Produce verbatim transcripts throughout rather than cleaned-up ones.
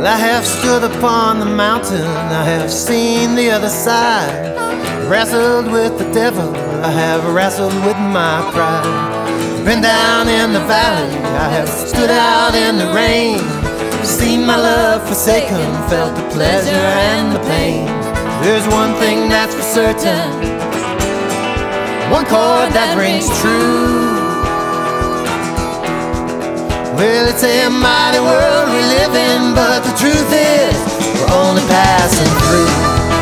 I have stood upon the mountain, I have seen the other side, wrestled with the devil, I have wrestled with my pride. Been down in the valley, I have stood out in the rain, seen my love forsaken, felt the pleasure and the pain. There's one thing that's for certain, one chord that rings true. Well, it's a mighty world we live in, but the truth is, we're only passing through.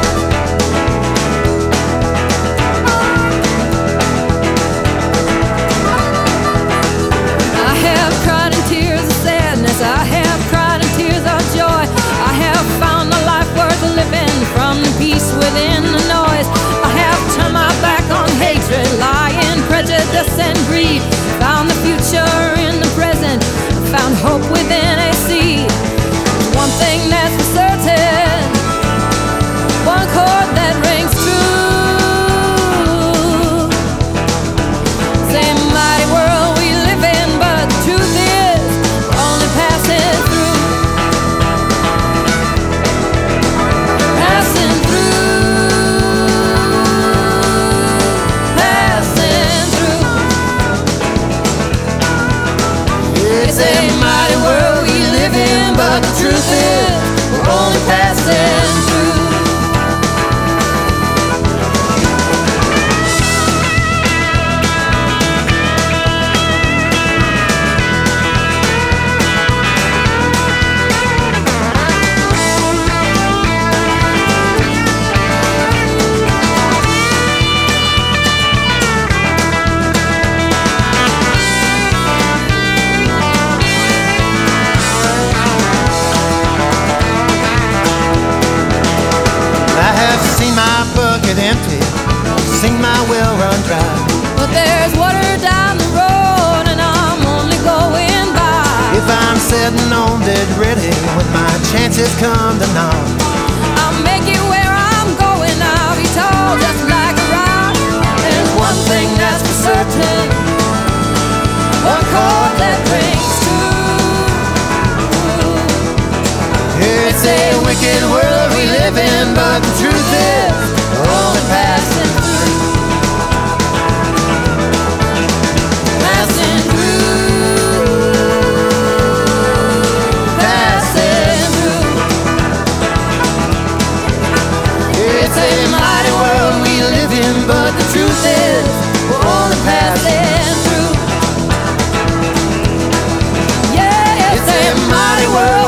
I have cried in tears of sadness, I have cried in tears of joy. I have found a life worth living from the peace within the noise. I have turned my back on hatred, lying, prejudice and greed. Found the future in the present, found hope within a seed. One thing that's for certain, one chord that rings true. It's a mighty world we live in, but the truth is, we're only passing through. Passing through. Passing through. It's a mighty world we live in, but the truth is, we're only passing through. Empty, seen my well run dry. But there's water down the road, and I'm only going by. If I'm sitting on dead ready when my chances come to knock, I'll make it where I'm going. I'll be tall just like a rock. There's one thing that's for certain, one chord that rings true. It's a wicked world we live in, but the truth is, we're only passing through. Passing through. Passing through. It's a mighty world we live in, but the truth is, we're only passing through. Yeah, It's a mighty world